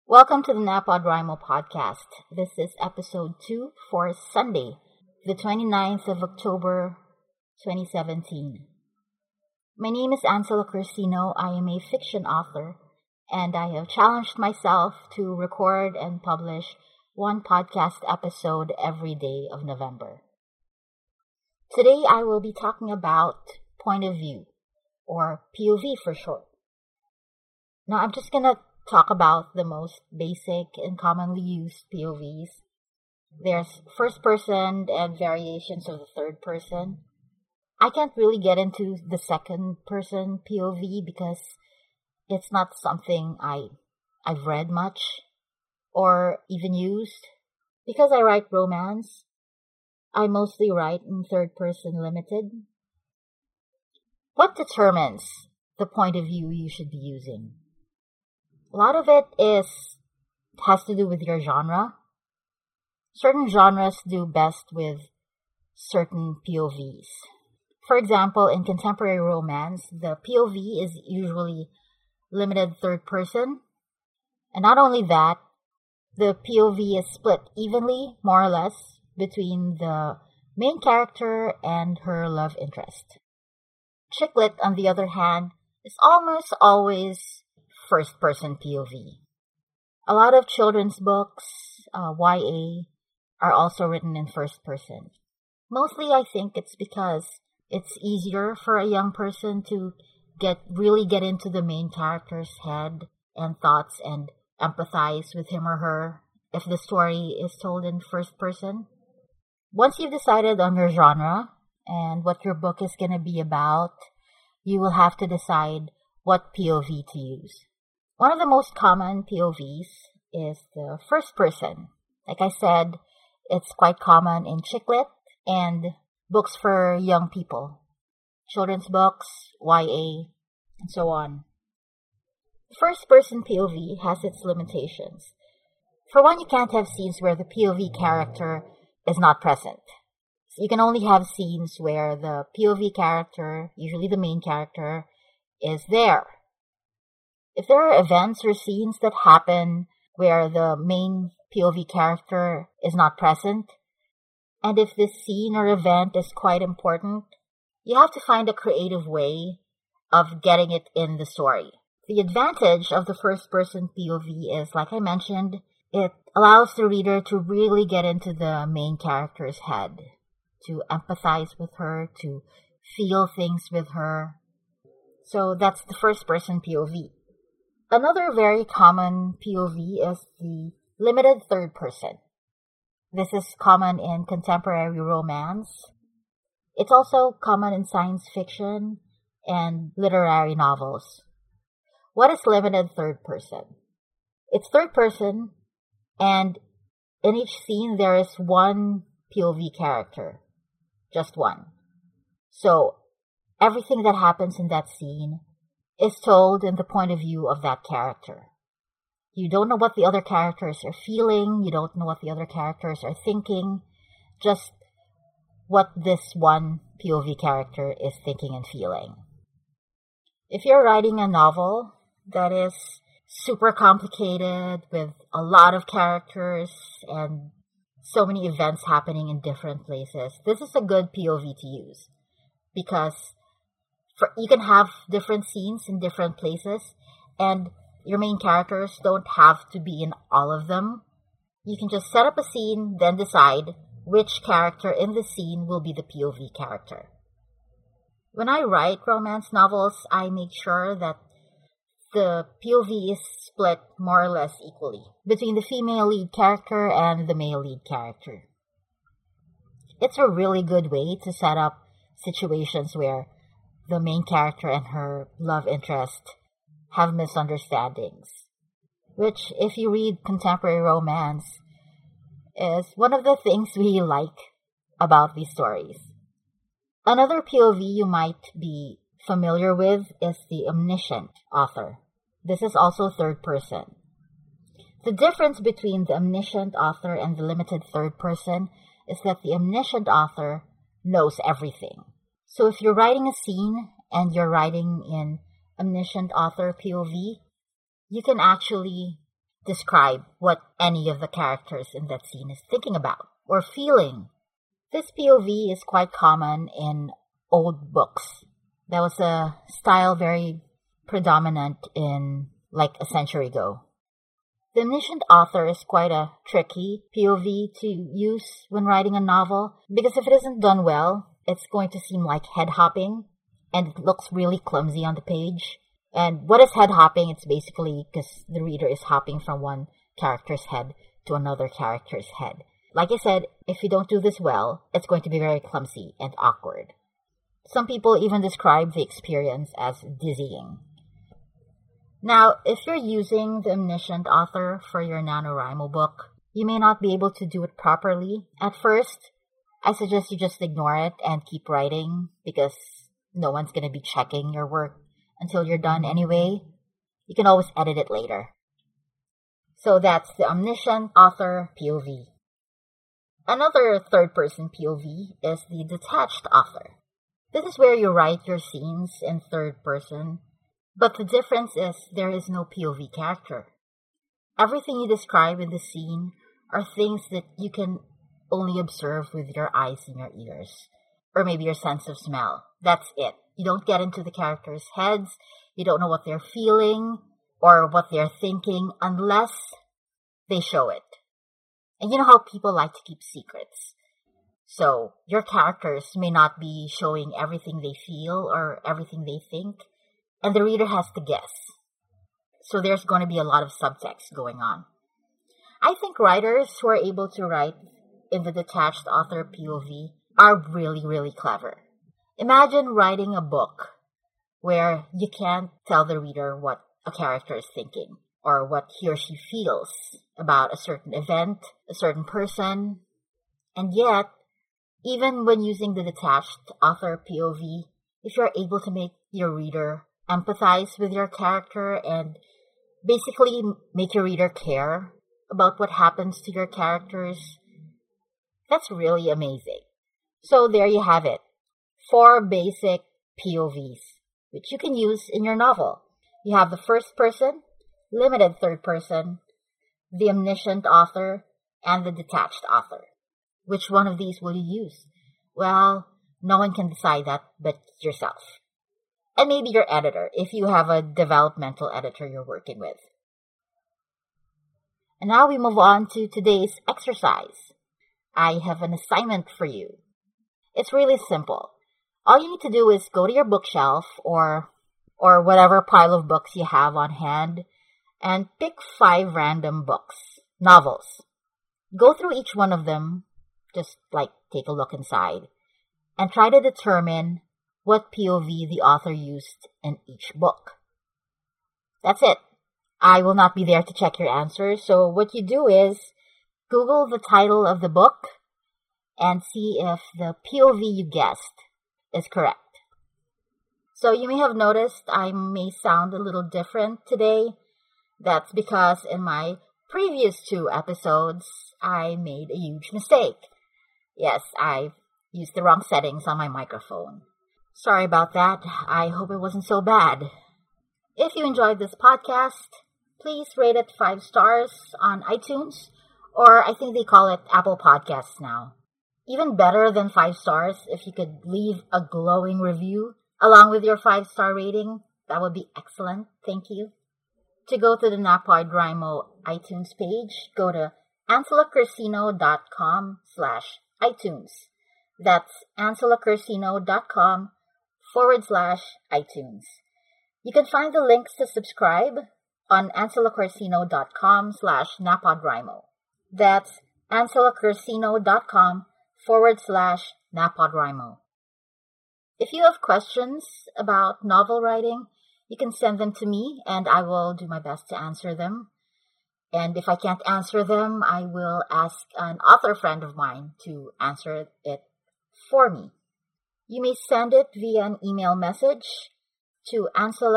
Welcome to the NaPoDriMo podcast. This is episode 2 for Sunday, the 29th of October, 2017. My name is Ansela Cursino. I am a fiction author, and I have challenged myself to record and publish one podcast episode every day of November. Today I will be talking about point of view, or POV for short. Now I'm just gonna talk about the most basic and commonly used POVs. There's first person and variations of the third person. I can't really get into the second person POV because it's not something I've read much or even used. Because I write romance, I mostly write in third person limited. What determines the point of view you should be using? A lot of it has to do with your genre. Certain genres do best with certain POVs. For example, in contemporary romance, the POV is usually limited third person. And not only that, the POV is split evenly, more or less, between the main character and her love interest. Chick lit, on the other hand, is almost always first-person POV. A lot of children's books, YA, are also written in first person. Mostly I think it's because it's easier for a young person to really get into the main character's head and thoughts and empathize with him or her if the story is told in first person. Once you've decided on your genre and what your book is going to be about, you will have to decide what POV to use. One of the most common POVs is the first person. Like I said, it's quite common in chick lit and books for young people. Children's books, YA, and so on. First person POV has its limitations. For one, you can't have scenes where the POV character is not present. So you can only have scenes where the POV character, usually the main character, is there. If there are events or scenes that happen where the main POV character is not present, and if this scene or event is quite important, you have to find a creative way of getting it in the story. The advantage of the first-person POV is, like I mentioned, it allows the reader to really get into the main character's head, to empathize with her, to feel things with her. So that's the first-person POV. Another very common POV is the limited third person. This is common in contemporary romance. It's also common in science fiction and literary novels. What is limited third person? It's third person, and in each scene there is one POV character. Just one. So, everything that happens in that scene is told in the point of view of that character. You don't know what the other characters are feeling, you don't know what the other characters are thinking, just what this one POV character is thinking and feeling. If you're writing a novel that is super complicated with a lot of characters and so many events happening in different places, this is a good POV to use because you can have different scenes in different places, and your main characters don't have to be in all of them. You can just set up a scene, then decide which character in the scene will be the POV character. When I write romance novels, I make sure that the POV is split more or less equally between the female lead character and the male lead character. It's a really good way to set up situations where the main character and her love interest have misunderstandings, which, if you read contemporary romance, is one of the things we like about these stories. Another POV you might be familiar with is the omniscient author. This is also third person. The difference between the omniscient author and the limited third person is that the omniscient author knows everything. So if you're writing a scene and you're writing in omniscient author POV, you can actually describe what any of the characters in that scene is thinking about or feeling. This POV is quite common in old books. That was a style very predominant in like a century ago. The omniscient author is quite a tricky POV to use when writing a novel because if it isn't done well, it's going to seem like head hopping and it looks really clumsy on the page. And what is head hopping? It's basically because the reader is hopping from one character's head to another character's head. Like I said, if you don't do this well, it's going to be very clumsy and awkward. Some people even describe the experience as dizzying. Now, if you're using the omniscient author for your NaNoWriMo book, you may not be able to do it properly at first. I suggest you just ignore it and keep writing because no one's going to be checking your work until you're done anyway. You can always edit it later. So that's the omniscient author POV. Another third-person POV is the detached author. This is where you write your scenes in third person, but the difference is there is no POV character. Everything you describe in the scene are things that you can only observe with your eyes and your ears, or maybe your sense of smell. That's it. You don't get into the characters' heads, you don't know what they're feeling or what they're thinking unless they show it. And you know how people like to keep secrets. So your characters may not be showing everything they feel or everything they think, and the reader has to guess. So there's going to be a lot of subtext going on. I think writers who are able to write in the detached author POV are really, really clever. Imagine writing a book where you can't tell the reader what a character is thinking or what he or she feels about a certain event, a certain person, and yet, even when using the detached author POV, if you're able to make your reader empathize with your character and basically make your reader care about what happens to your characters, that's really amazing. So there you have it. 4 basic POVs, which you can use in your novel. You have the first person, limited third person, the omniscient author, and the detached author. Which one of these will you use? Well, no one can decide that but yourself. And maybe your editor, if you have a developmental editor you're working with. And now we move on to today's exercise. I have an assignment for you. It's really simple. All you need to do is go to your bookshelf or whatever pile of books you have on hand and pick 5 random books, novels. Go through each one of them, just like take a look inside, and try to determine what POV the author used in each book. That's it. I will not be there to check your answers, so what you do is Google the title of the book and see if the POV you guessed is correct. So you may have noticed I may sound a little different today. That's because in my previous 2 episodes, I made a huge mistake. Yes, I used the wrong settings on my microphone. Sorry about that. I hope it wasn't so bad. If you enjoyed this podcast, please rate it 5 stars on iTunes, or I think they call it Apple Podcasts now. Even better than 5 stars, if you could leave a glowing review along with your 5-star rating, that would be excellent. Thank you. To go to the NaPodWriMo iTunes page, go to AnselaCursino.com/iTunes. That's AnselaCursino.com/iTunes. You can find the links to subscribe on AnselaCursino.com/NaPodWriMo. That's AnselaCursino.com/NaPodWriMo. If you have questions about novel writing, you can send them to me and I will do my best to answer them. And if I can't answer them, I will ask an author friend of mine to answer it for me. You may send it via an email message to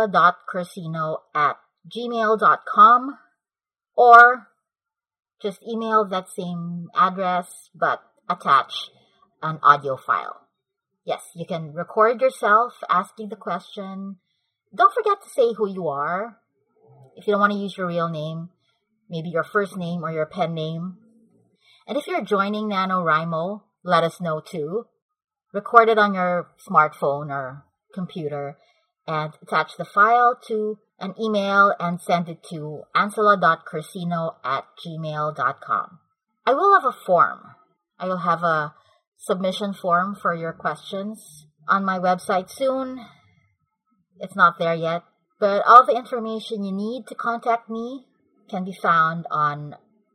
ansela.cursino@gmail.com or just email that same address but attach an audio file. Yes, you can record yourself asking the question. Don't forget to say who you are. If you don't want to use your real name, maybe your first name or your pen name. And if you're joining NaNoWriMo, let us know too. Record it on your smartphone or computer and attach the file to an email and send it to ansela.cursino@gmail.com. I will have a form. I will have a submission form for your questions on my website soon. It's not there yet, but all the information you need to contact me can be found on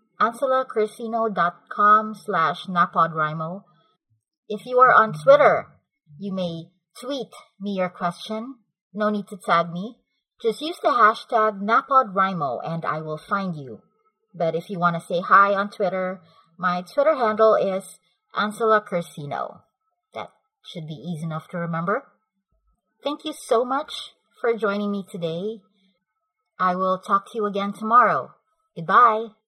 anselacursino.com/napodwrimo. If you are on Twitter, you may tweet me your question. No need to tag me. Just use the hashtag napodwrimo and I will find you. But if you want to say hi on Twitter, my Twitter handle is Ansela Cursino. That should be easy enough to remember. Thank you so much for joining me today. I will talk to you again tomorrow. Goodbye.